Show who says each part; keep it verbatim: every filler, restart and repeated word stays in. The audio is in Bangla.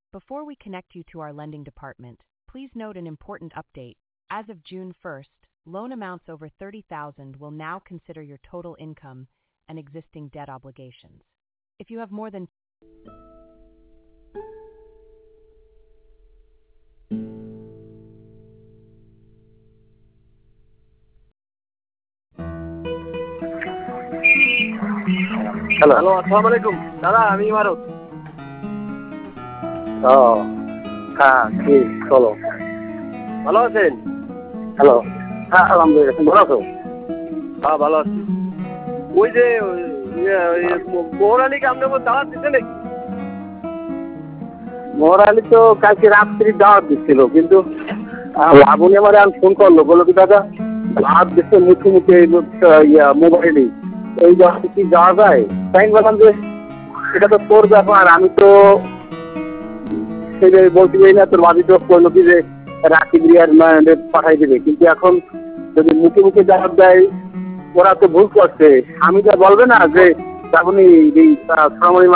Speaker 1: Before we connect you to our lending department, please note an important update. As of June first, loan amounts over thirty thousand will now consider your total income and existing debt obligations. If you have more than
Speaker 2: hello hello আসসালামু আলাইকুম দাদা, আমি ইমারত। ও হ্যাঁ কি চলো, ভালো আছেন? হ্যালো, হ্যাঁ আলহামদুলিল্লাহ, ভালো আছো? হ্যাঁ ভালো আছি। ওই যে মোহর আলীকে আপনার দাওয়াত দিতে নাকি? মোহর আলী তো কালকে রাত্রি দাওয়াত দিচ্ছিল, কিন্তু লাবণী আমার ফোন করলো, বললো কি দাদা দাওয়াত দিচ্ছে মুখে মুখে ইয়া মোবাইলেই, এই জায়গাতে কি যাওয়া যায়? তাই বললাম যে এটা তো তোর ব্যাপার, আমি তো বলতে চাই না। তোর বাড়ি তো করলো কি যে রাখি বিরিয়ার পাঠাই দেবে, কিন্তু এখন যদি মুখে মুখে জবাব দেয় ওরা তো ভুল করছে। আমি তো বলবে না যে আপনি